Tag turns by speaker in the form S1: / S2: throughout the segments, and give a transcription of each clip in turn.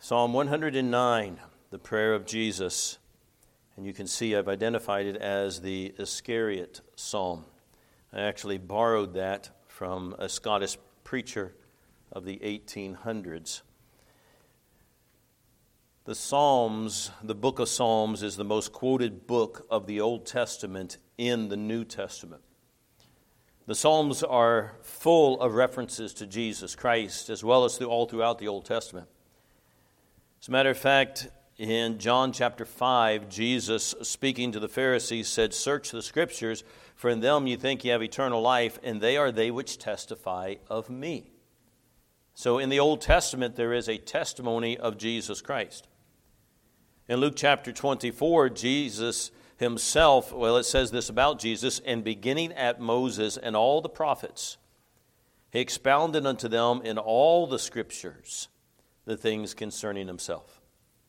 S1: Psalm 109, the prayer of Jesus. And you can see I've identified it as the Iscariot Psalm. I actually borrowed that from a Scottish preacher of the 1800s. The Psalms, the book of Psalms, is the most quoted book of the Old Testament in the New Testament. The Psalms are full of references to Jesus Christ, as well as all throughout the Old Testament. As a matter of fact, in John chapter 5, Jesus, speaking to the Pharisees, said, "Search the Scriptures, for in them you think you have eternal life, and they are they which testify of me." So in the Old Testament, there is a testimony of Jesus Christ. In Luke chapter 24, Jesus himself, it says this about Jesus, "And beginning at Moses and all the prophets, he expounded unto them in all the Scriptures the things concerning himself."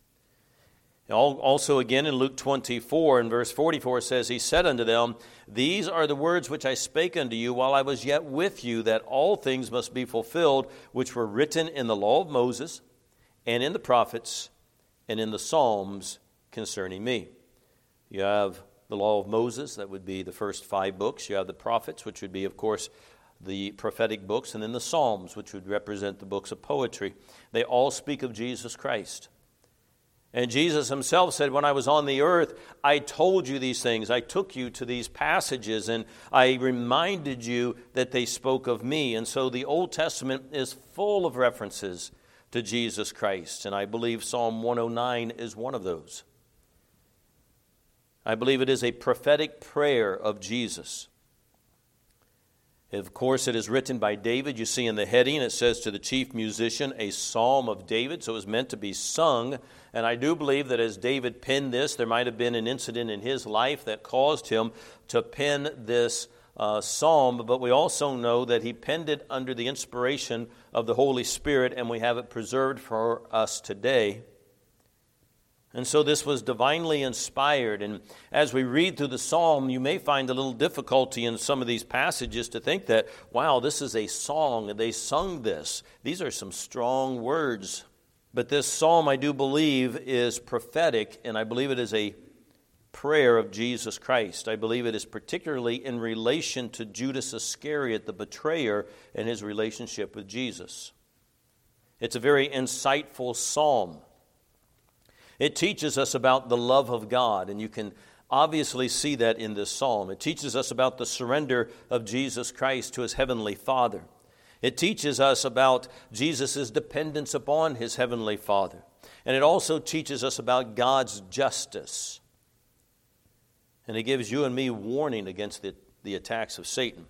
S1: Also again in Luke 24 and verse 44 says, "He said unto them, These are the words which I spake unto you while I was yet with you, that all things must be fulfilled, which were written in the law of Moses, and in the prophets, and in the Psalms concerning me." You have the law of Moses, that would be the first 5 books. You have the prophets, which would be, of course, the prophetic books, and then the Psalms, which would represent the books of poetry. They all speak of Jesus Christ. And Jesus himself said, "When I was on the earth, I told you these things. I took you to these passages, and I reminded you that they spoke of me." And so the Old Testament is full of references to Jesus Christ. And I believe Psalm 109 is one of those. I believe it is a prophetic prayer of Jesus. Of course, it is written by David. You see in the heading, it says to the chief musician, a psalm of David. So it was meant to be sung. And I do believe that as David penned this, there might have been an incident in his life that caused him to pen this psalm. But we also know that he penned it under the inspiration of the Holy Spirit, and we have it preserved for us today. And so this was divinely inspired. And as we read through the psalm, you may find a little difficulty in some of these passages to think that, wow, this is a song, and they sung this. These are some strong words. But this psalm, I do believe, is prophetic, and I believe it is a prayer of Jesus Christ. I believe it is particularly in relation to Judas Iscariot, the betrayer, and his relationship with Jesus. It's a very insightful psalm. It teaches us about the love of God, and you can obviously see that in this psalm. It teaches us about the surrender of Jesus Christ to his heavenly Father. It teaches us about Jesus' dependence upon his heavenly Father. And it also teaches us about God's justice. And it gives you and me warning against the attacks of Satan.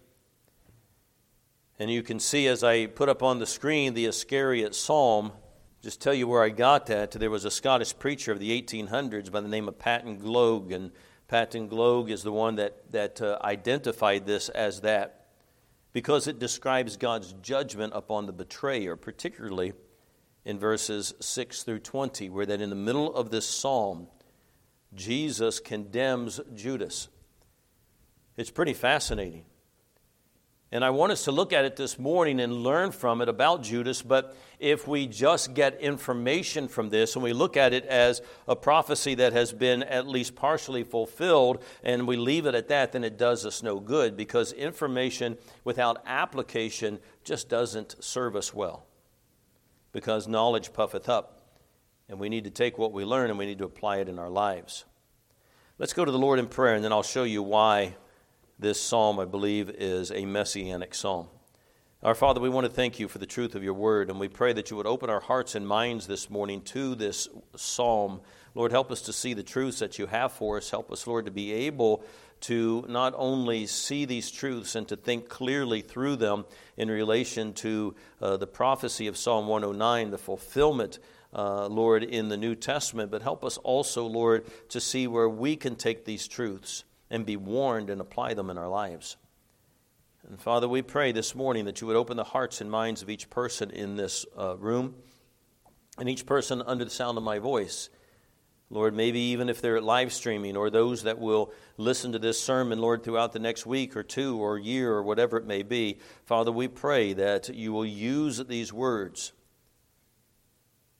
S1: And you can see as I put up on the screen the Iscariot Psalm, just tell you where I got that. There was a Scottish preacher of the 1800s by the name of Patten Gloag, and Patten Gloag is the one that identified this as that, because it describes God's judgment upon the betrayer, particularly in verses 6 through 20, where that in the middle of this psalm, Jesus condemns Judas. It's pretty fascinating. And I want us to look at it this morning and learn from it about Judas. But if we just get information from this and we look at it as a prophecy that has been at least partially fulfilled and we leave it at that, then it does us no good, because information without application just doesn't serve us well. Because knowledge puffeth up. And we need to take what we learn and we need to apply it in our lives. Let's go to the Lord in prayer, and then I'll show you why this psalm, I believe, is a messianic psalm. Our Father, we want to thank you for the truth of your word, and we pray that you would open our hearts and minds this morning to this psalm. Lord, help us to see the truths that you have for us. Help us, Lord, to be able to not only see these truths and to think clearly through them in relation to the prophecy of Psalm 109, the fulfillment, Lord, in the New Testament, but help us also, Lord, to see where we can take these truths and be warned and apply them in our lives. And Father, we pray this morning that you would open the hearts and minds of each person in this room and each person under the sound of my voice. Lord, maybe even if they're live streaming, or those that will listen to this sermon, Lord, throughout the next week or two or year or whatever it may be, Father, we pray that you will use these words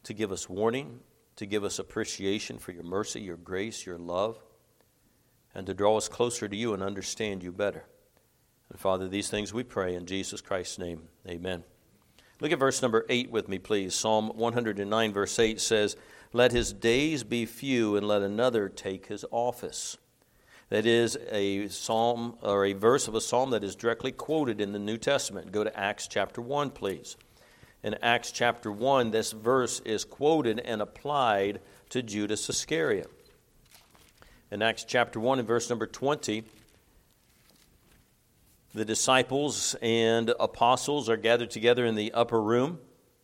S1: to give us warning, to give us appreciation for your mercy, your grace, your love, and to draw us closer to you and understand you better. And Father, these things we pray in Jesus Christ's name. Amen. Look at verse number 8 with me, please. Psalm 109, verse 8 says, "Let his days be few, and let another take his office." That is a psalm or a verse of a psalm that is directly quoted in the New Testament. Go to Acts chapter 1, please. In Acts chapter 1, this verse is quoted and applied to Judas Iscariot. In Acts chapter 1 and verse number 20, the disciples and apostles are gathered together in the upper room,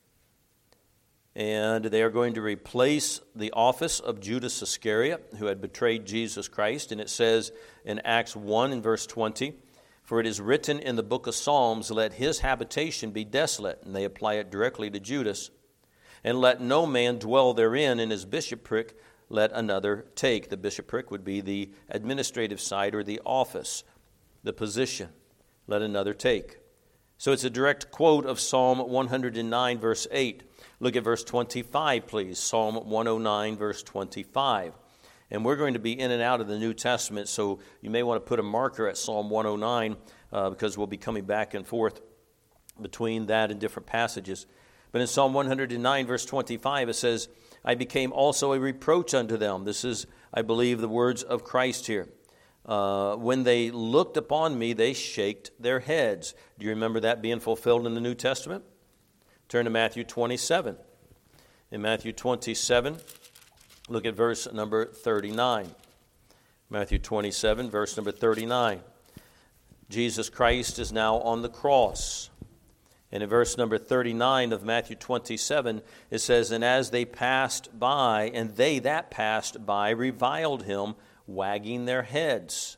S1: and they are going to replace the office of Judas Iscariot, who had betrayed Jesus Christ. And it says in Acts 1 and verse 20, "For it is written in the book of Psalms, let his habitation be desolate," and they apply it directly to Judas, "and let no man dwell therein, and his bishopric let another take." The bishopric would be the administrative side or the office, the position. Let another take. So it's a direct quote of Psalm 109, verse 8. Look at verse 25, please. Psalm 109, verse 25. And we're going to be in and out of the New Testament, so you may want to put a marker at Psalm 109 because we'll be coming back and forth between that and different passages. But in Psalm 109, verse 25, it says, "I became also a reproach unto them." This is, I believe, the words of Christ here. "When they looked upon me, they shaked their heads." Do you remember that being fulfilled in the New Testament? Turn to Matthew 27. In Matthew 27, look at verse number 39. Matthew 27, verse number 39. Jesus Christ is now on the cross. And in verse number 39 of Matthew 27, it says, "And as they passed by, and they that passed by reviled him, wagging their heads."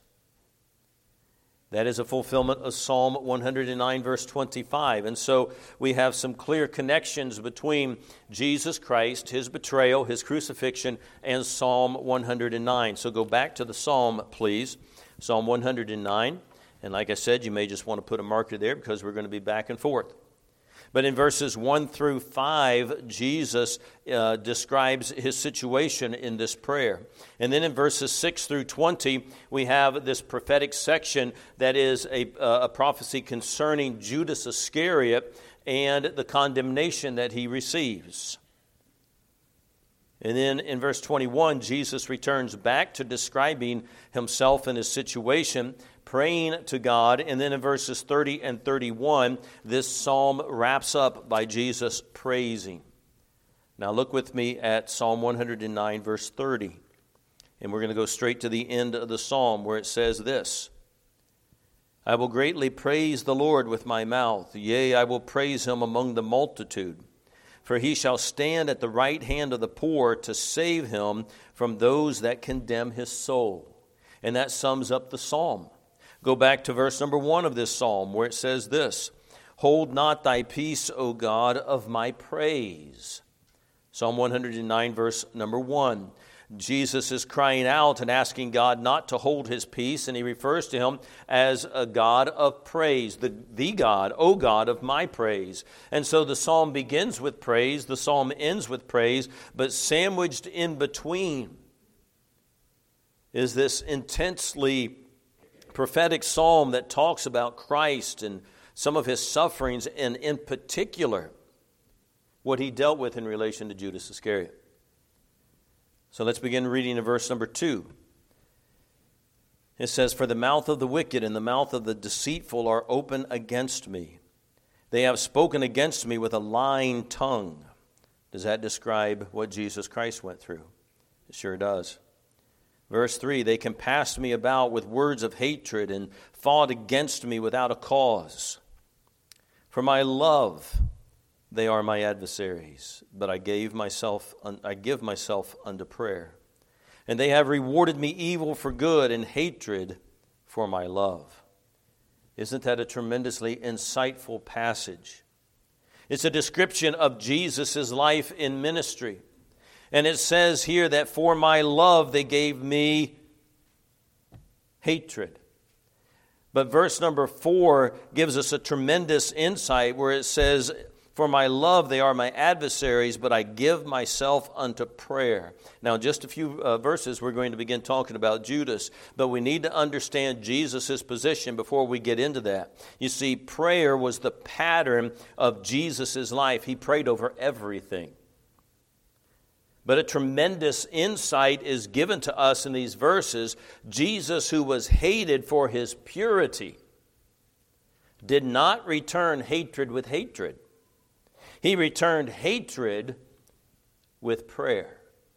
S1: That is a fulfillment of Psalm 109, verse 25. And so we have some clear connections between Jesus Christ, his betrayal, his crucifixion, and Psalm 109. So go back to the psalm, please. Psalm 109. And like I said, you may just want to put a marker there because we're going to be back and forth. But in verses 1 through 5, Jesus describes his situation in this prayer. And then in verses 6 through 20, we have this prophetic section that is a prophecy concerning Judas Iscariot and the condemnation that he receives. And then in verse 21, Jesus returns back to describing himself and his situation, praying to God. And then in verses 30 and 31, this psalm wraps up by Jesus praising. Now look with me at Psalm 109, verse 30. And we're going to go straight to the end of the psalm where it says this: "I will greatly praise the Lord with my mouth. Yea, I will praise him among the multitude. For he shall stand at the right hand of the poor to save him from those that condemn his soul." And that sums up the psalm. Go back to verse number 1 of this psalm where it says this: "Hold not thy peace, O God, of my praise." Psalm 109, verse number 1. Jesus is crying out and asking God not to hold his peace, and he refers to him as a God of praise, the God, O God of my praise. And so the psalm begins with praise, the psalm ends with praise, but sandwiched in between is this intensely prophetic psalm that talks about Christ and some of his sufferings, and in particular, what he dealt with in relation to Judas Iscariot. So let's begin reading in verse number 2. It says, "For the mouth of the wicked and the mouth of the deceitful are open against me. They have spoken against me with a lying tongue." Does that describe what Jesus Christ went through? It sure does. Verse 3, "They compassed me about with words of hatred and fought against me without a cause. For my love they are my adversaries, but I give myself unto prayer. And they have rewarded me evil for good and hatred for my love." Isn't that a tremendously insightful passage? It's a description of Jesus' life in ministry. And it says here that for my love they gave me hatred. But verse number 4 gives us a tremendous insight where it says, For my love they are my adversaries, but I give myself unto prayer. Now, in just a few verses, we're going to begin talking about Judas, but we need to understand Jesus' position before we get into that. You see, prayer was the pattern of Jesus' life. He prayed over everything. But a tremendous insight is given to us in these verses. Jesus, who was hated for his purity, did not return hatred with hatred. He returned hatred with prayer.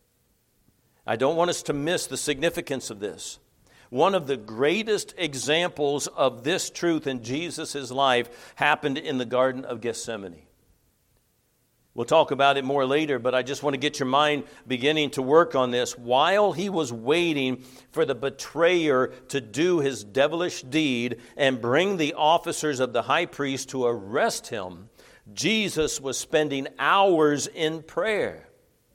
S1: I don't want us to miss the significance of this. One of the greatest examples of this truth in Jesus' life happened in the Garden of Gethsemane. We'll talk about it more later, but I just want to get your mind beginning to work on this. While he was waiting for the betrayer to do his devilish deed and bring the officers of the high priest to arrest him, Jesus was spending hours in prayer.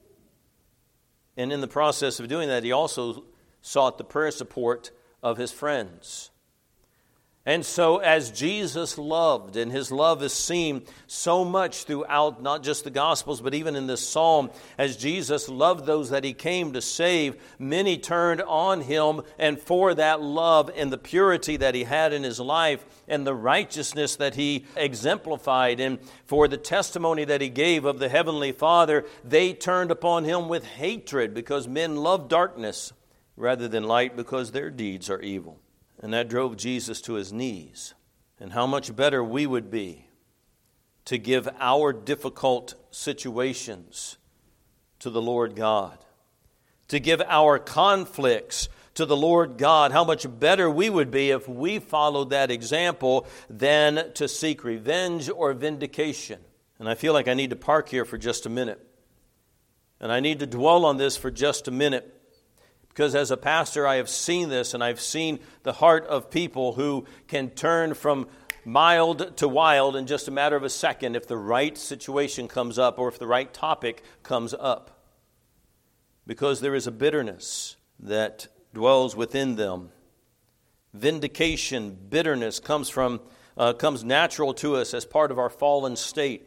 S1: And in the process of doing that, he also sought the prayer support of his friends. And so as Jesus loved, and his love is seen so much throughout not just the Gospels, but even in this psalm, as Jesus loved those that he came to save, many turned on him, and for that love and the purity that he had in his life and the righteousness that he exemplified, and for the testimony that he gave of the Heavenly Father, they turned upon him with hatred, because men love darkness rather than light, because their deeds are evil. And that drove Jesus to his knees. And how much better we would be to give our difficult situations to the Lord God, to give our conflicts to the Lord God. How much better we would be if we followed that example than to seek revenge or vindication. And I feel like I need to park here for just a minute. And I need to dwell on this for just a minute. Because as a pastor, I have seen this, and I've seen the heart of people who can turn from mild to wild in just a matter of a second if the right situation comes up or if the right topic comes up. Because there is a bitterness that dwells within them. Vindication, bitterness comes natural to us as part of our fallen state.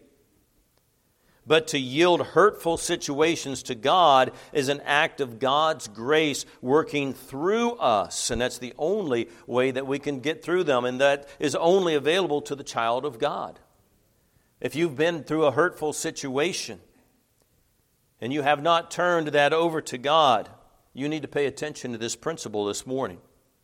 S1: But to yield hurtful situations to God is an act of God's grace working through us. And that's the only way that we can get through them. And that is only available to the child of God. If you've been through a hurtful situation and you have not turned that over to God, you need to pay attention to this principle this morning.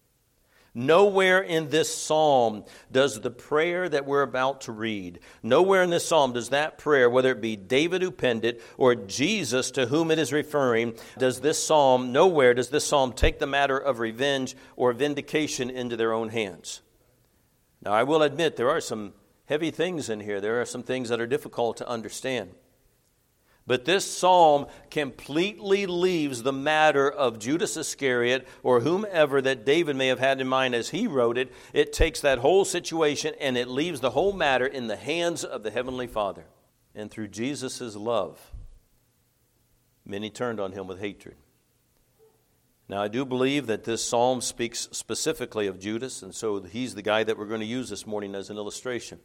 S1: Nowhere in this psalm does the prayer that we're about to read, nowhere in this psalm does that prayer, whether it be David who penned it or Jesus to whom it is referring, nowhere does this psalm take the matter of revenge or vindication into their own hands. Now, I will admit there are some heavy things in here. There are some things that are difficult to understand. But this psalm completely leaves the matter of Judas Iscariot or whomever that David may have had in mind as he wrote it. It takes that whole situation and it leaves the whole matter in the hands of the Heavenly Father. And through Jesus' love, many turned on him with hatred. Now, I do believe that this psalm speaks specifically of Judas, and so he's the guy that we're going to use this morning as an illustration.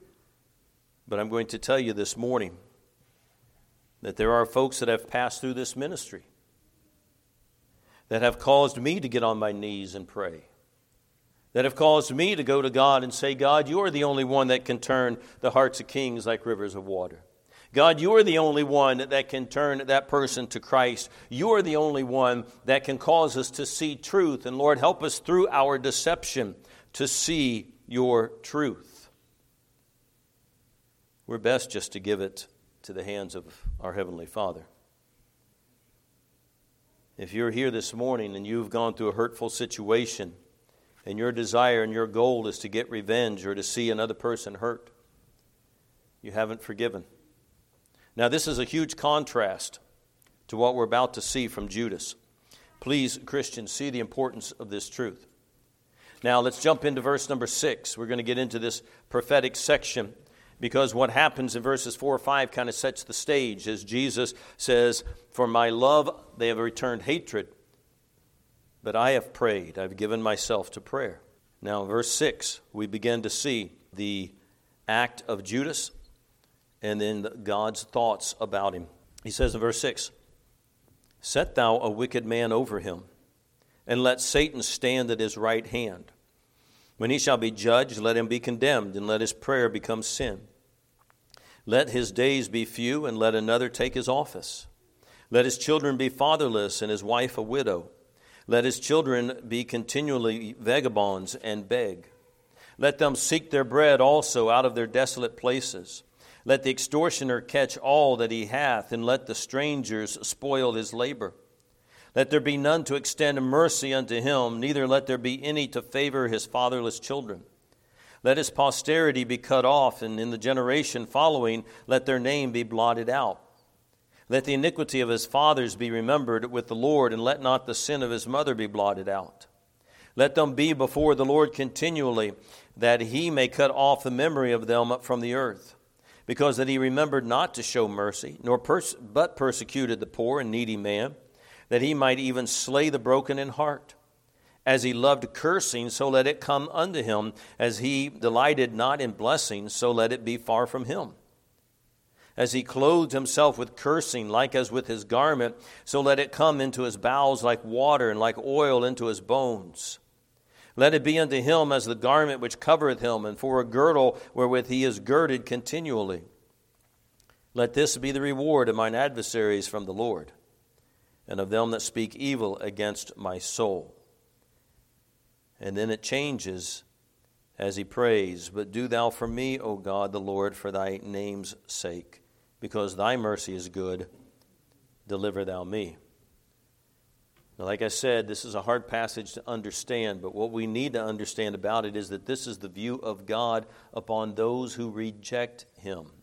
S1: But I'm going to tell you this morning that there are folks that have passed through this ministry that have caused me to get on my knees and pray, that have caused me to go to God and say, God, you are the only one that can turn the hearts of kings like rivers of water. God, you are the only one that can turn that person to Christ. You are the only one that can cause us to see truth. And Lord, help us through our deception to see your truth. We're best just to give it to the hands of our Heavenly Father. If you're here this morning and you've gone through a hurtful situation and your desire and your goal is to get revenge or to see another person hurt, you haven't forgiven. Now, this is a huge contrast to what we're about to see from Judas. Please, Christians, see the importance of this truth. Now, let's jump into verse number 6. We're going to get into this prophetic section, because what happens in verses 4 or 5 kind of sets the stage as Jesus says, for my love they have returned hatred, but I have prayed, I've given myself to prayer. Now, verse 6, we begin to see the act of Judas and then God's thoughts about him. He says in verse 6, "Set thou a wicked man over him, and let Satan stand at his right hand. When he shall be judged, let him be condemned, and let his prayer become sin. Let his days be few, and let another take his office. Let his children be fatherless, and his wife a widow. Let his children be continually vagabonds and beg. Let them seek their bread also out of their desolate places. Let the extortioner catch all that he hath, and let the strangers spoil his labor. Let there be none to extend mercy unto him, neither let there be any to favor his fatherless children. Let his posterity be cut off, and in the generation following let their name be blotted out. Let the iniquity of his fathers be remembered with the Lord, and let not the sin of his mother be blotted out. Let them be before the Lord continually, that he may cut off the memory of them from the earth. Because that he remembered not to show mercy, but persecuted the poor and needy man, that he might even slay the broken in heart. As he loved cursing, so let it come unto him. As he delighted not in blessing, so let it be far from him. As he clothed himself with cursing, like as with his garment, so let it come into his bowels like water, and like oil into his bones. Let it be unto him as the garment which covereth him, and for a girdle wherewith he is girded continually. Let this be the reward of mine adversaries from the Lord, and of them that speak evil against my soul." And then it changes as he prays, "But do thou for me, O God the Lord, for thy name's sake, because thy mercy is good, deliver thou me." Now, like I said, this is a hard passage to understand, but what we need to understand about it is that this is the view of God upon those who reject him.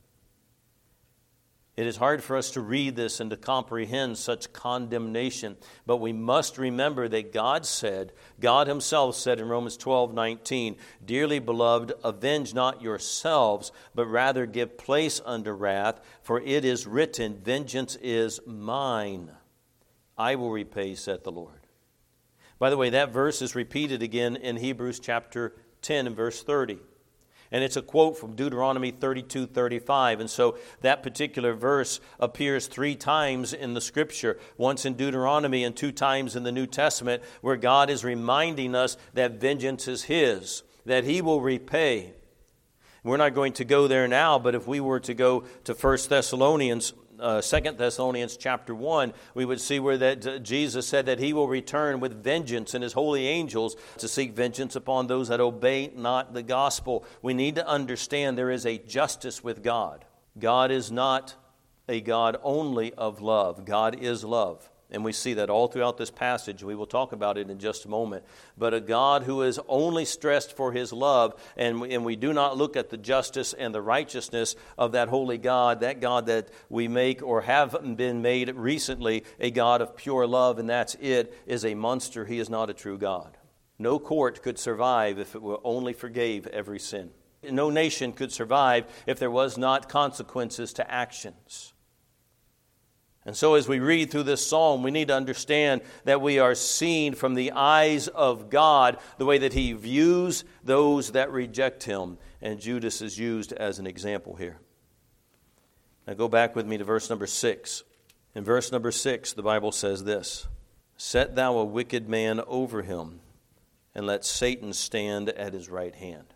S1: It is hard for us to read this and to comprehend such condemnation, but we must remember that God himself said in Romans 12:19, "Dearly beloved, avenge not yourselves, but rather give place unto wrath, for it is written, vengeance is mine. I will repay, saith the Lord." By the way, that verse is repeated again in Hebrews chapter 10 and verse 30. And it's a quote from Deuteronomy 32:35. And so that particular verse appears 3 times in the Scripture, once in Deuteronomy and 2 times in the New Testament, where God is reminding us that vengeance is his, that he will repay. We're not going to go there now, but if we were to go to 2 Thessalonians chapter 1, we would see where that Jesus said that he will return with vengeance and his holy angels to seek vengeance upon those that obey not the gospel. We need to understand there is a justice with God. God is not a God only of love. God is love. And we see that all throughout this passage. We will talk about it in just a moment. But a God who is only stressed for his love, and we do not look at the justice and the righteousness of that holy God, that God that we make or have been made recently a God of pure love, and that's it, is a monster. He is not a true God. No court could survive if it were only forgave every sin. No nation could survive if there was not consequences to actions. And so as we read through this psalm, we need to understand that we are seen from the eyes of God, the way that he views those that reject him. And Judas is used as an example here. Now go back with me to verse number 6. In verse number 6, the Bible says this, "Set thou a wicked man over him, and let Satan stand at his right hand."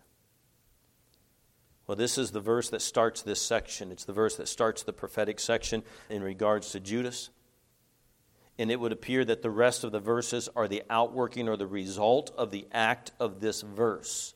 S1: Well, this is the verse that starts this section. It's the verse that starts the prophetic section in regards to Judas. And it would appear that the rest of the verses are the outworking or the result of the act of this verse.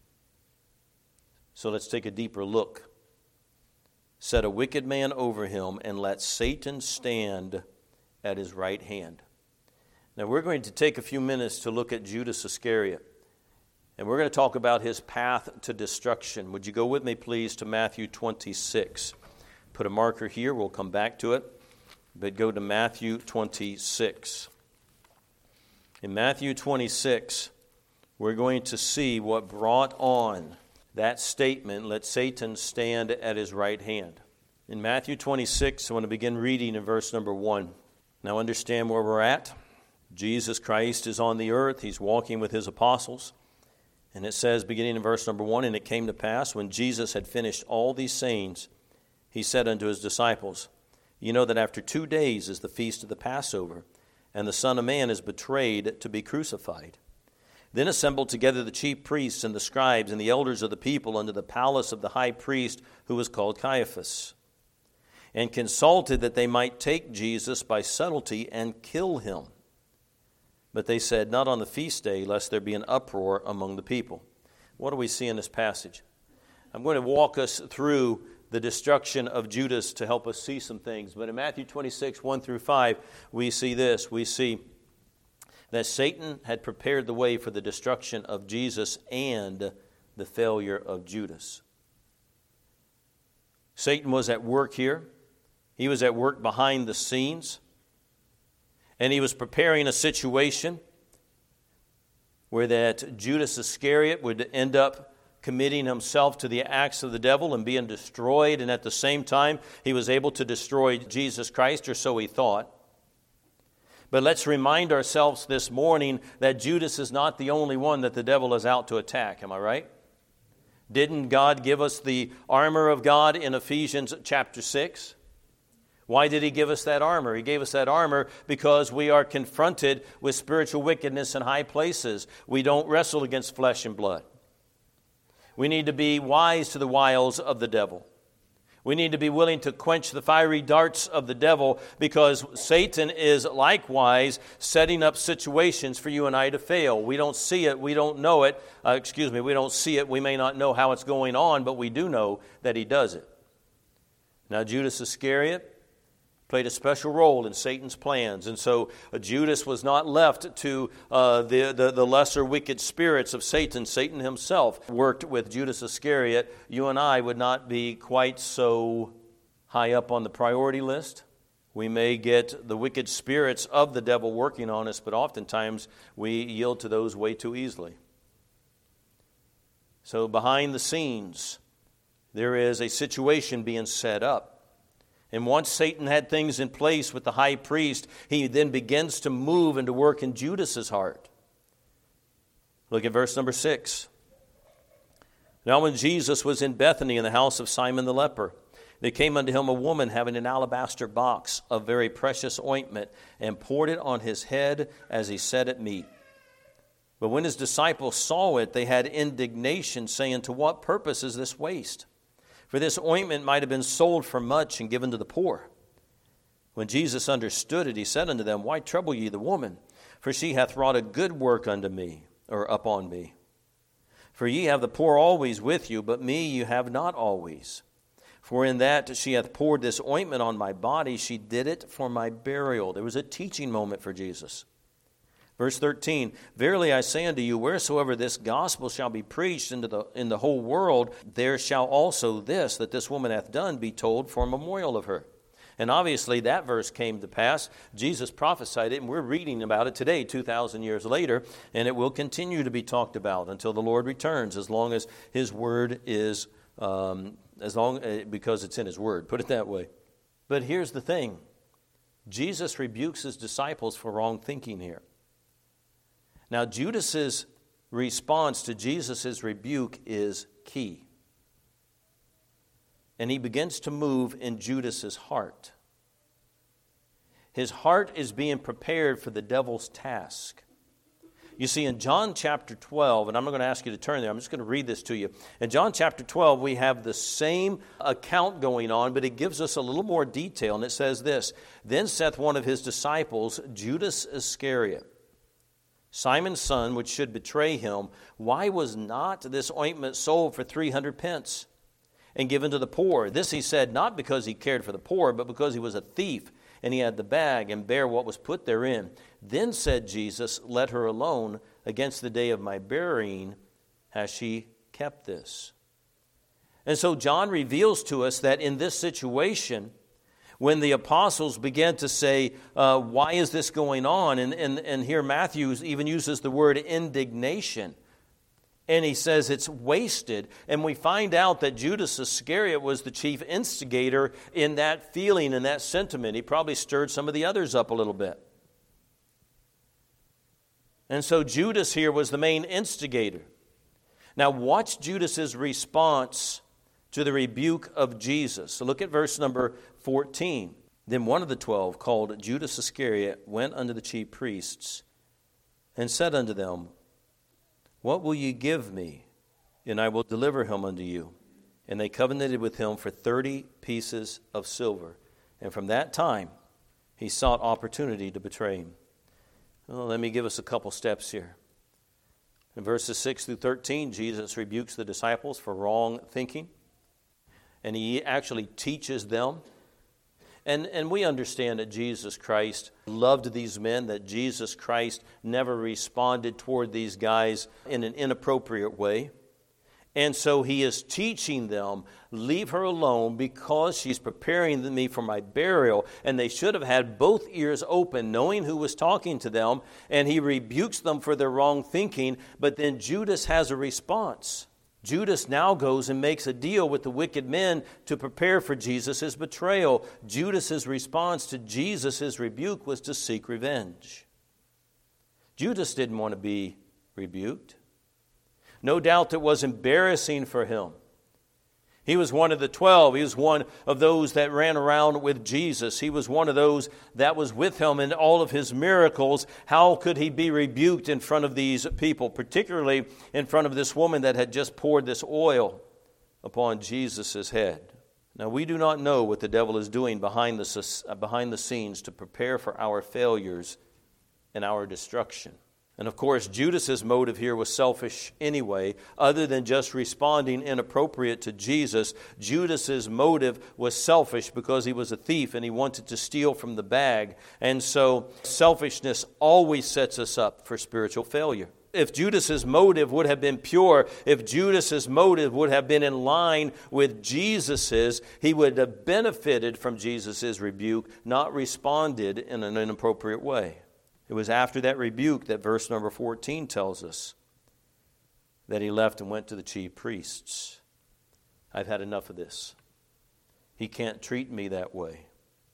S1: So let's take a deeper look. "Set a wicked man over him, and let Satan stand at his right hand." Now we're going to take a few minutes to look at Judas Iscariot. And we're going to talk about his path to destruction. Would you go with me, please, to Matthew 26? Put a marker here. We'll come back to it. But go to Matthew 26. In Matthew 26, we're going to see what brought on that statement, "Let Satan stand at his right hand." In Matthew 26, I want to begin reading in verse number 1. Now understand where we're at. Jesus Christ is on the earth. He's walking with his apostles. And it says, beginning in verse number 1, "And it came to pass, when Jesus had finished all these sayings, he said unto his disciples, You know that after 2 days is the feast of the Passover, and the Son of Man is betrayed to be crucified. Then assembled together the chief priests and the scribes and the elders of the people unto the palace of the high priest, who was called Caiaphas, and consulted that they might take Jesus by subtlety and kill him. But they said, Not on the feast day, lest there be an uproar among the people. What do we see in this passage? I'm going to walk us through the destruction of Judas to help us see some things. But in Matthew 26, 1 through 5, we see this. We see that Satan had prepared the way for the destruction of Jesus and the failure of Judas. Satan was at work here. He was at work behind the scenes. And he was preparing a situation where that Judas Iscariot would end up committing himself to the acts of the devil and being destroyed. And at the same time, he was able to destroy Jesus Christ, or so he thought. But let's remind ourselves this morning that Judas is not the only one that the devil is out to attack. Am I right? Didn't God give us the armor of God in Ephesians chapter 6? Why did he give us that armor? He gave us that armor because we are confronted with spiritual wickedness in high places. We don't wrestle against flesh and blood. We need to be wise to the wiles of the devil. We need to be willing to quench the fiery darts of the devil, because Satan is likewise setting up situations for you and I to fail. We don't see it. We don't know it. We don't see it. We may not know how it's going on, but we do know that he does it. Now, Judas Iscariot played a special role in Satan's plans. And so Judas was not left to the lesser wicked spirits of Satan. Satan himself worked with Judas Iscariot. You and I would not be quite so high up on the priority list. We may get the wicked spirits of the devil working on us, but oftentimes we yield to those way too easily. So behind the scenes, there is a situation being set up. And once Satan had things in place with the high priest, he then begins to move and to work in Judas's heart. Look at verse number 6. Now when Jesus was in Bethany in the house of Simon the leper, there came unto him a woman having an alabaster box of very precious ointment, and poured it on his head as he sat at meat. But when his disciples saw it, they had indignation, saying, To what purpose is this waste? For this ointment might have been sold for much and given to the poor. When Jesus understood it, he said unto them, Why trouble ye the woman? For she hath wrought a good work unto me, or upon me. For ye have the poor always with you, but me you have not always. For in that she hath poured this ointment on my body, she did it for my burial. There was a teaching moment for Jesus. Verse 13, Verily I say unto you, wheresoever this gospel shall be preached in the whole world, there shall also this, that this woman hath done, be told for a memorial of her. And obviously that verse came to pass. Jesus prophesied it, and we're reading about it today, 2,000 years later, and it will continue to be talked about until the Lord returns, as long as his word is, because it's in his word, put it that way. But here's the thing. Jesus rebukes his disciples for wrong thinking here. Now, Judas's response to Jesus' rebuke is key. And he begins to move in Judas's heart. His heart is being prepared for the devil's task. You see, in John chapter 12, and I'm not going to ask you to turn there, I'm just going to read this to you. In John chapter 12, we have the same account going on, but it gives us a little more detail, and it says this, Then saith one of his disciples, Judas Iscariot, Simon's son, which should betray him, why was not this ointment sold for 300 pence and given to the poor? This he said not because he cared for the poor, but because he was a thief, and he had the bag and bare what was put therein. Then said Jesus, Let her alone. Against the day of my burying has she kept this. And so John reveals to us that in this situation, when the apostles began to say, why is this going on? And here Matthew even uses the word indignation. And he says it's wasted. And we find out that Judas Iscariot was the chief instigator in that feeling and that sentiment. He probably stirred some of the others up a little bit. And so Judas here was the main instigator. Now watch Judas's response to the rebuke of Jesus. So look at verse number 14. Then one of the 12, called Judas Iscariot, went unto the chief priests and said unto them, What will ye give me, and I will deliver him unto you? And they covenanted with him for 30 pieces of silver. And from that time he sought opportunity to betray him. Well, let me give us a couple steps here. In verses 6 through 13, Jesus rebukes the disciples for wrong thinking. And he actually teaches them. And we understand that Jesus Christ loved these men, that Jesus Christ never responded toward these guys in an inappropriate way. And so he is teaching them, leave her alone because she's preparing me for my burial. And they should have had both ears open, knowing who was talking to them. And he rebukes them for their wrong thinking. But then Judas has a response. Judas now goes and makes a deal with the wicked men to prepare for Jesus' betrayal. Judas' response to Jesus' rebuke was to seek revenge. Judas didn't want to be rebuked. No doubt it was embarrassing for him. He was one of the 12. He was one of those that ran around with Jesus. He was one of those that was with him in all of his miracles. How could he be rebuked in front of these people, particularly in front of this woman that had just poured this oil upon Jesus' head? Now, we do not know what the devil is doing behind the scenes to prepare for our failures and our destruction. And of course, Judas's motive here was selfish anyway. Other than just responding inappropriate to Jesus, Judas's motive was selfish because he was a thief and he wanted to steal from the bag. And so selfishness always sets us up for spiritual failure. If Judas's motive would have been pure, if Judas's motive would have been in line with Jesus's, he would have benefited from Jesus's rebuke, not responded in an inappropriate way. It was after that rebuke that verse number 14 tells us that he left and went to the chief priests. I've had enough of this. He can't treat me that way.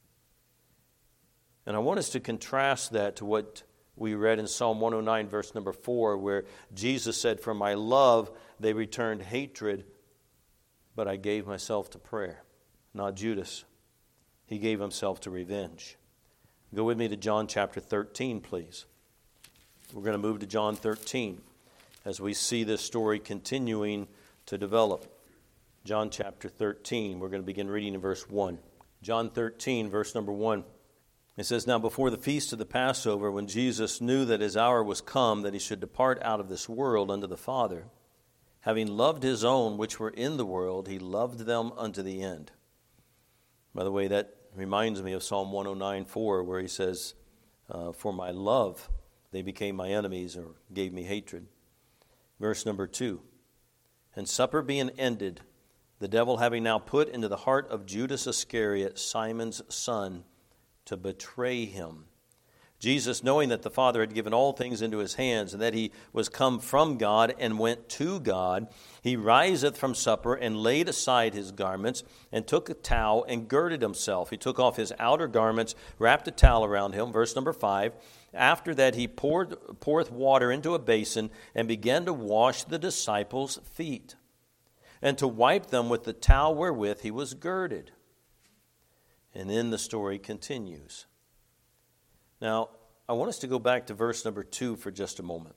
S1: And I want us to contrast that to what we read in Psalm 109, verse number 4, where Jesus said, For my love they returned hatred, but I gave myself to prayer. Not Judas. He gave himself to revenge. Go with me to John chapter 13, please. We're going to move to John 13 as we see this story continuing to develop. John chapter 13, we're going to begin reading in verse 1. John 13, verse number 1. It says, Now before the feast of the Passover, when Jesus knew that his hour was come, that he should depart out of this world unto the Father, having loved his own which were in the world, he loved them unto the end. By the way, that reminds me of Psalm 109:4, where he says, For my love they became my enemies, or gave me hatred. Verse number 2. And supper being ended, the devil having now put into the heart of Judas Iscariot, Simon's son, to betray him. Jesus, knowing that the Father had given all things into his hands, and that he was come from God and went to God, he riseth from supper and laid aside his garments and took a towel and girded himself. He took off his outer garments, wrapped a towel around him. Verse number 5. After that he poureth water into a basin and began to wash the disciples' feet and to wipe them with the towel wherewith he was girded. And then the story continues. Now, I want us to go back to verse number 2 for just a moment.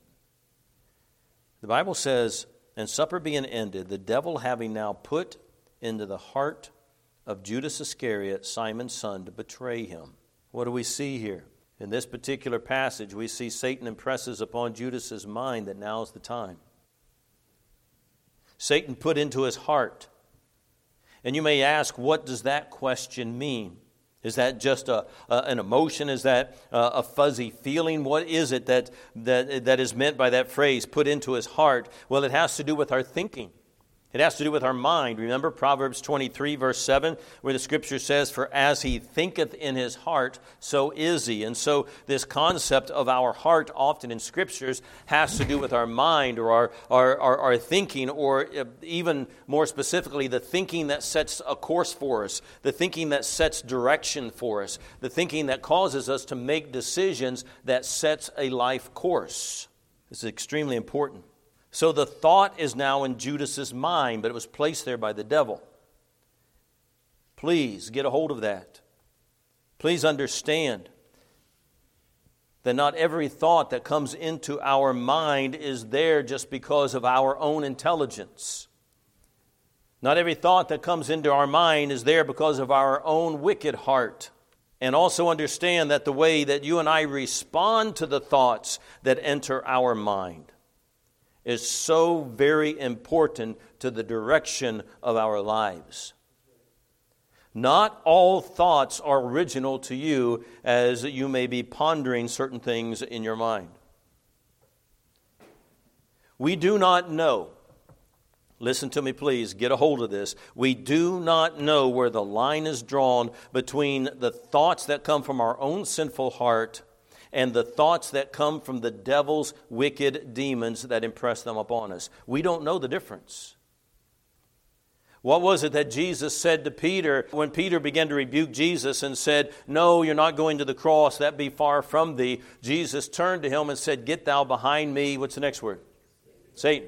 S1: The Bible says, And supper being ended, the devil having now put into the heart of Judas Iscariot, Simon's son, to betray him. What do we see here? In this particular passage, we see Satan impresses upon Judas's mind that now's the time. Satan put into his heart. And you may ask, what does that question mean? Is that just an emotion? Is that a fuzzy feeling? What is it that is meant by that phrase, put into his heart? Well, it has to do with our thinking. It has to do with our mind. Remember Proverbs 23, verse 7, where the Scripture says, For as he thinketh in his heart, so is he. And so this concept of our heart, often in Scriptures, has to do with our mind or our thinking, or even more specifically, the thinking that sets a course for us, the thinking that sets direction for us, the thinking that causes us to make decisions that sets a life course. This is extremely important. So the thought is now in Judas's mind, but it was placed there by the devil. Please get a hold of that. Please understand that not every thought that comes into our mind is there just because of our own intelligence. Not every thought that comes into our mind is there because of our own wicked heart. And also understand that the way that you and I respond to the thoughts that enter our mind is so very important to the direction of our lives. Not all thoughts are original to you as you may be pondering certain things in your mind. We do not know. Listen to me, please. Get a hold of this. We do not know where the line is drawn between the thoughts that come from our own sinful heart and the thoughts that come from the devil's wicked demons that impress them upon us. We don't know the difference. What was it that Jesus said to Peter when Peter began to rebuke Jesus and said, "No, you're not going to the cross, that be far from thee"? Jesus turned to him and said, "Get thou behind me." What's the next word? Satan.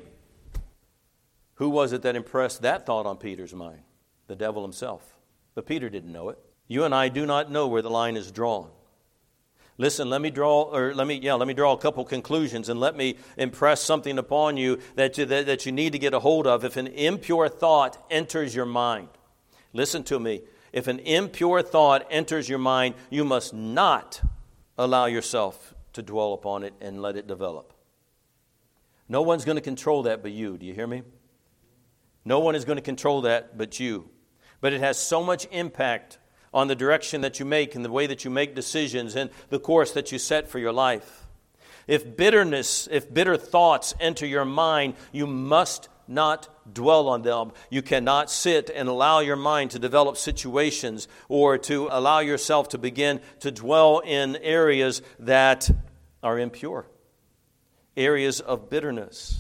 S1: Who was it that impressed that thought on Peter's mind? The devil himself. But Peter didn't know it. You and I do not know where the line is drawn. Listen, let me draw a couple conclusions, and let me impress something upon you that you need to get a hold of. If an impure thought enters your mind, listen to me. If an impure thought enters your mind, you must not allow yourself to dwell upon it and let it develop. No one's going to control that but you. Do you hear me? No one is going to control that but you. But it has so much impact on the direction that you make and the way that you make decisions and the course that you set for your life. If bitter thoughts enter your mind, you must not dwell on them. You cannot sit and allow your mind to develop situations or to allow yourself to begin to dwell in areas that are impure, areas of bitterness.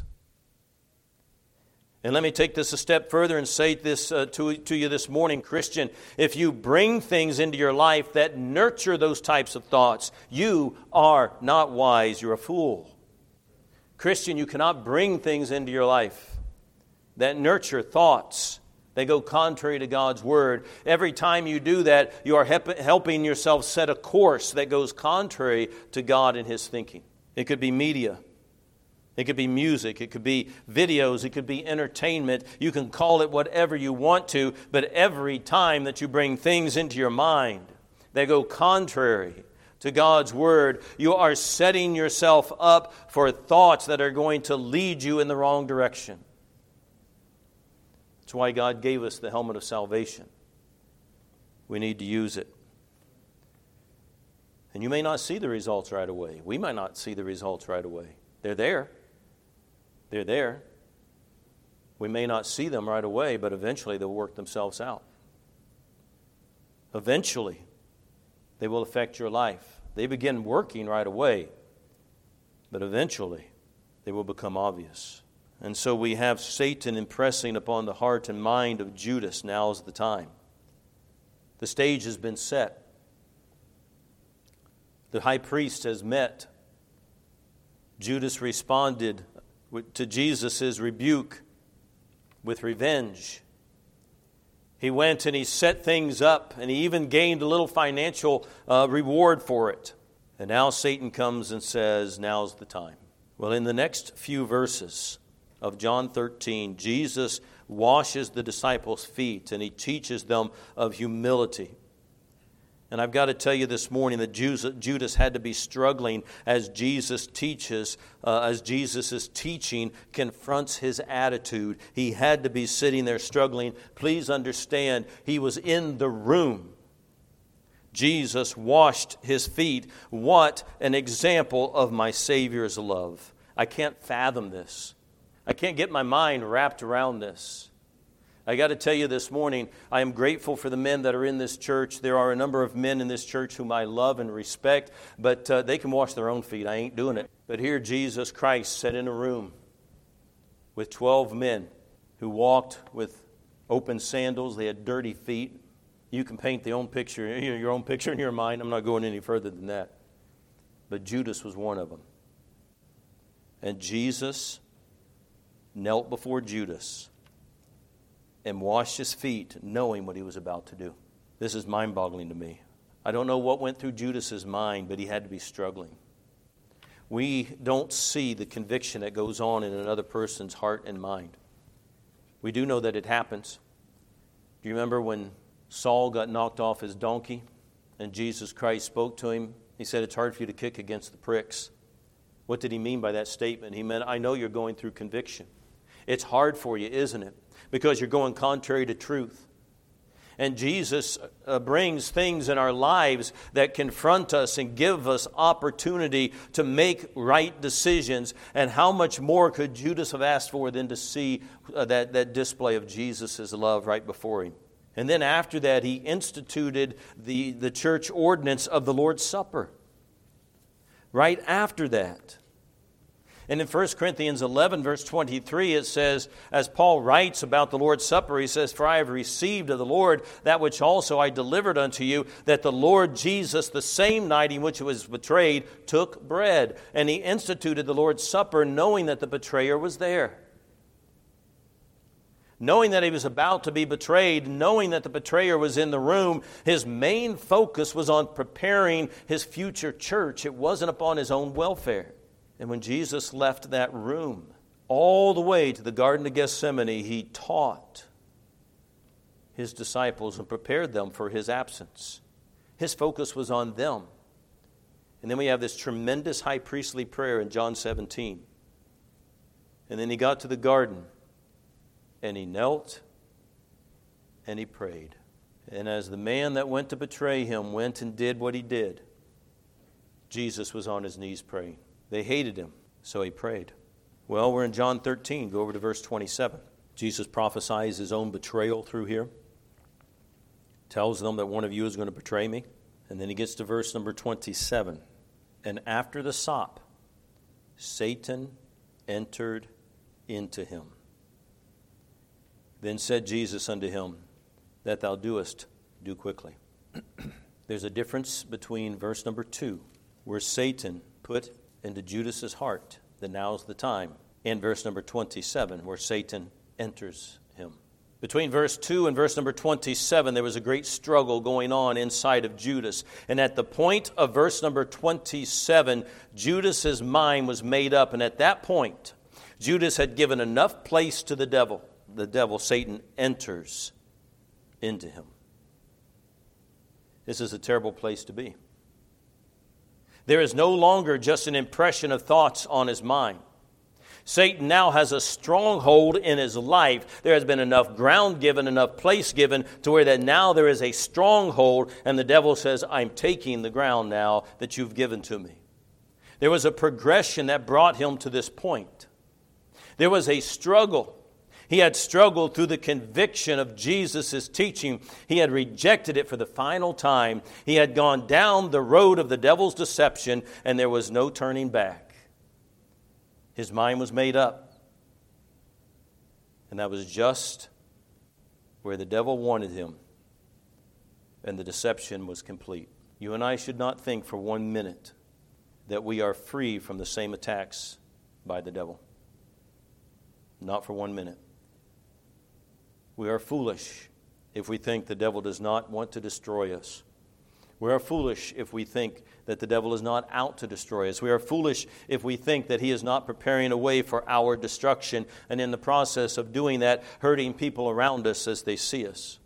S1: And let me take this a step further and say this to you this morning, Christian. If you bring things into your life that nurture those types of thoughts, you are not wise, you're a fool. Christian, you cannot bring things into your life that nurture thoughts. They go contrary to God's Word. Every time you do that, you are helping yourself set a course that goes contrary to God and His thinking. It could be media. It could be music, it could be videos, it could be entertainment. You can call it whatever you want to, but every time that you bring things into your mind that go contrary to God's Word, you are setting yourself up for thoughts that are going to lead you in the wrong direction. That's why God gave us the helmet of salvation. We need to use it. And you may not see the results right away. We might not see the results right away. They're there. They're there. We may not see them right away, but eventually they'll work themselves out. Eventually, they will affect your life. They begin working right away, but eventually they will become obvious. And so we have Satan impressing upon the heart and mind of Judas. Now is the time. The stage has been set. The high priest has met. Judas responded to Jesus' rebuke with revenge. He went and he set things up, and he even gained a little financial reward for it. And now Satan comes and says, now's the time. Well, in the next few verses of John 13, Jesus washes the disciples' feet, and he teaches them of humility. And I've got to tell you this morning that Judas had to be struggling as Jesus teaches, as Jesus' teaching confronts his attitude. He had to be sitting there struggling. Please understand, he was in the room. Jesus washed his feet. What an example of my Savior's love. I can't fathom this. I can't get my mind wrapped around this. I got to tell you this morning, I am grateful for the men that are in this church. There are a number of men in this church whom I love and respect, but they can wash their own feet. I ain't doing it. But here Jesus Christ sat in a room with 12 men who walked with open sandals. They had dirty feet. You can paint your own picture in your mind. I'm not going any further than that. But Judas was one of them. And Jesus knelt before Judas. and washed his feet, knowing what he was about to do. This is mind-boggling to me. I don't know what went through Judas's mind, but he had to be struggling. We don't see the conviction that goes on in another person's heart and mind. We do know that it happens. Do you remember when Saul got knocked off his donkey and Jesus Christ spoke to him? He said, it's hard for you to kick against the pricks. What did he mean by that statement? He meant, I know you're going through conviction. It's hard for you, isn't it? Because you're going contrary to truth. And Jesus brings things in our lives that confront us and give us opportunity to make right decisions. And how much more could Judas have asked for than to see that display of Jesus' love right before him? And then after that, he instituted the church ordinance of the Lord's Supper. Right after that. And in 1 Corinthians 11, verse 23, it says, as Paul writes about the Lord's Supper, he says, for I have received of the Lord that which also I delivered unto you, that the Lord Jesus, the same night in which he was betrayed, took bread. And he instituted the Lord's Supper knowing that the betrayer was there. Knowing that he was about to be betrayed, knowing that the betrayer was in the room, his main focus was on preparing his future church. It wasn't upon his own welfare. And when Jesus left that room, all the way to the Garden of Gethsemane, he taught his disciples and prepared them for his absence. His focus was on them. And then we have this tremendous high priestly prayer in John 17. And then he got to the garden, and he knelt, and he prayed. And as the man that went to betray him went and did what he did, Jesus was on his knees praying. They hated him, so he prayed. Well, we're in John 13. Go over to verse 27. Jesus prophesies his own betrayal through here. Tells them that one of you is going to betray me. And then he gets to verse number 27. And after the sop, Satan entered into him. Then said Jesus unto him, that thou doest, do quickly. There's a difference between verse number 2, where Satan put into Judas's heart that now's the time, and verse number 27, where Satan enters him. Between verse 2 and verse number 27, there was a great struggle going on inside of Judas. And at the point of verse number 27, Judas's mind was made up. And at that point, Judas had given enough place to the devil. The devil, Satan, enters into him. This is a terrible place to be. There is no longer just an impression of thoughts on his mind. Satan now has a stronghold in his life. There has been enough ground given, enough place given, to where that now there is a stronghold, and the devil says, I'm taking the ground now that you've given to me. There was a progression that brought him to this point. There was a struggle. He had struggled through the conviction of Jesus' teaching. He had rejected it for the final time. He had gone down the road of the devil's deception, and there was no turning back. His mind was made up. And that was just where the devil wanted him, and the deception was complete. You and I should not think for 1 minute that we are free from the same attacks by the devil. Not for 1 minute. We are foolish if we think the devil does not want to destroy us. We are foolish if we think that the devil is not out to destroy us. We are foolish if we think that he is not preparing a way for our destruction, and in the process of doing that, hurting people around us as they see us.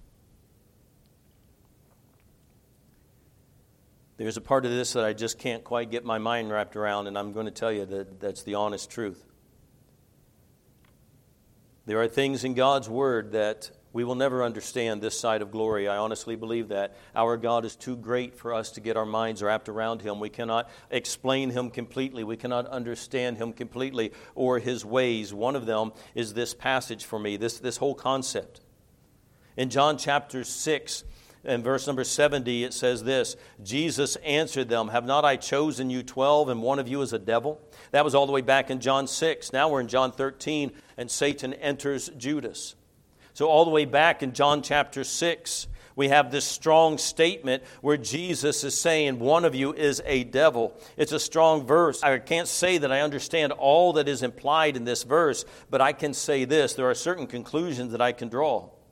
S1: There's a part of this that I just can't quite get my mind wrapped around, and I'm going to tell you that that's the honest truth. There are things in God's Word that we will never understand this side of glory. I honestly believe that. Our God is too great for us to get our minds wrapped around Him. We cannot explain Him completely. We cannot understand Him completely or His ways. One of them is this passage for me, this whole concept. In John chapter 6, in verse number 70, it says this, Jesus answered them, have not I chosen you 12, and one of you is a devil? That was all the way back in John 6. Now we're in John 13, and Satan enters Judas. So all the way back in John chapter 6, we have this strong statement where Jesus is saying, one of you is a devil. It's a strong verse. I can't say that I understand all that is implied in this verse, but I can say this. There are certain conclusions that I can draw.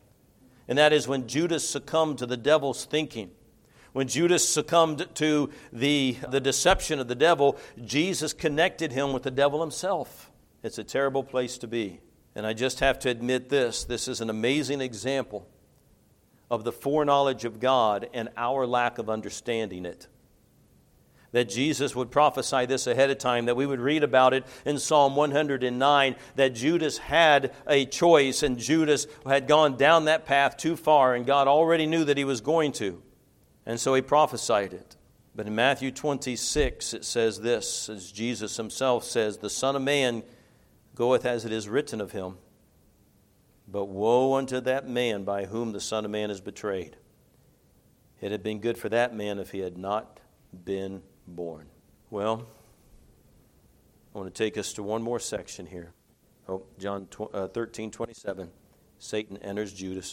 S1: And that is when Judas succumbed to the devil's thinking. When Judas succumbed to the deception of the devil, Jesus connected him with the devil himself. It's a terrible place to be. And I just have to admit this. This is an amazing example of the foreknowledge of God and our lack of understanding it. That Jesus would prophesy this ahead of time, that we would read about it in Psalm 109, that Judas had a choice and Judas had gone down that path too far, and God already knew that he was going to. And so he prophesied it. But in Matthew 26, it says this, as Jesus himself says, "The Son of Man goeth as it is written of him, but woe unto that man by whom the Son of Man is betrayed. It had been good for that man if he had not been born." Well, I want to take us to one more section here. John 13:27. Satan enters Judas.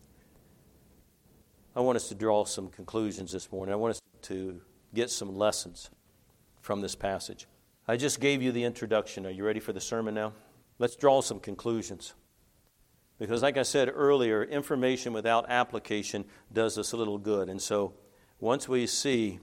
S1: I want us to draw some conclusions this morning. I want us to get some lessons from this passage. I just gave you the introduction. Are you ready for the sermon now? Let's draw some conclusions. Because like I said earlier, information without application does us a little good. And so once we see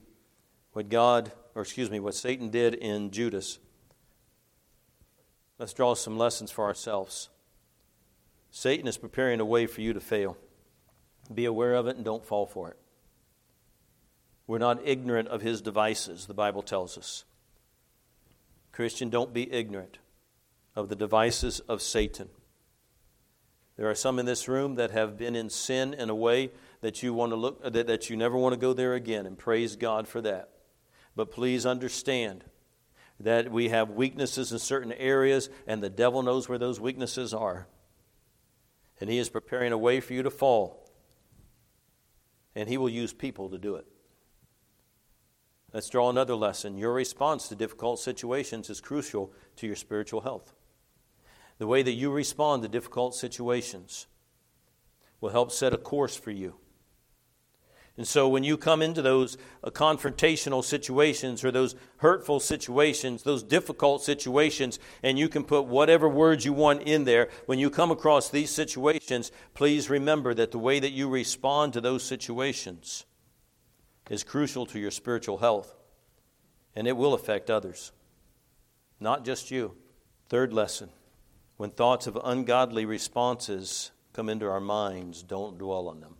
S1: what Satan did in Judas, let's draw some lessons for ourselves. Satan is preparing a way for you to fail. Be aware of it and don't fall for it. We're not ignorant of his devices, the Bible tells us. Christian, don't be ignorant of the devices of Satan. There are some in this room that have been in sin in a way that you never want to go there again, and praise God for that. But please understand that we have weaknesses in certain areas, and the devil knows where those weaknesses are. And he is preparing a way for you to fall. And he will use people to do it. Let's draw another lesson. Your response to difficult situations is crucial to your spiritual health. The way that you respond to difficult situations will help set a course for you. And so when you come into those confrontational situations or those hurtful situations, those difficult situations, and you can put whatever words you want in there, when you come across these situations, please remember that the way that you respond to those situations is crucial to your spiritual health. And it will affect others, not just you. Third lesson, when thoughts of ungodly responses come into our minds, don't dwell on them.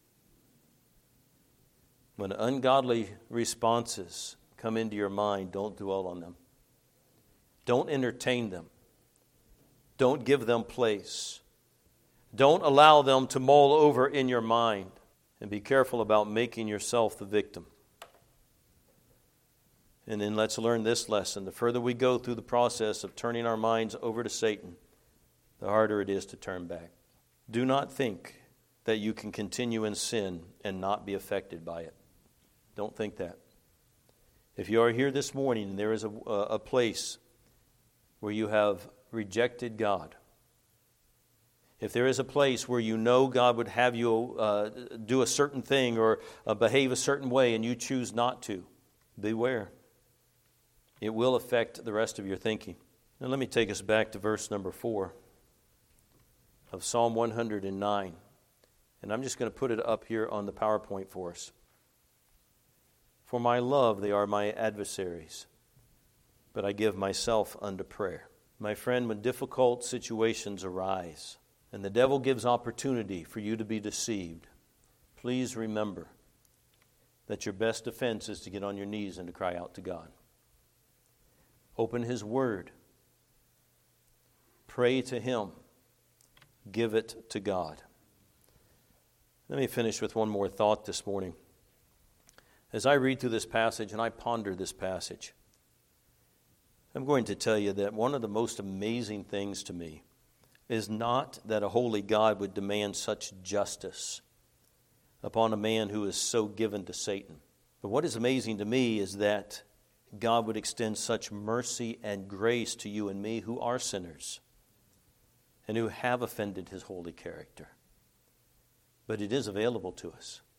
S1: When ungodly responses come into your mind, don't dwell on them. Don't entertain them. Don't give them place. Don't allow them to mull over in your mind. And be careful about making yourself the victim. And then let's learn this lesson. The further we go through the process of turning our minds over to Satan, the harder it is to turn back. Do not think that you can continue in sin and not be affected by it. Don't think that. If you are here this morning and there is a place where you have rejected God, if there is a place where you know God would have you do a certain thing or behave a certain way and you choose not to, beware. It will affect the rest of your thinking. Now let me take us back to verse number 4 of Psalm 109. And I'm just going to put it up here on the PowerPoint for us. For my love, they are my adversaries, but I give myself unto prayer. My friend, when difficult situations arise and the devil gives opportunity for you to be deceived, please remember that your best defense is to get on your knees and to cry out to God. Open His Word. Pray to Him. Give it to God. Let me finish with one more thought this morning. As I read through this passage and I ponder this passage, I'm going to tell you that one of the most amazing things to me is not that a holy God would demand such justice upon a man who is so given to Satan. But what is amazing to me is that God would extend such mercy and grace to you and me who are sinners and who have offended His holy character. But it is available to us.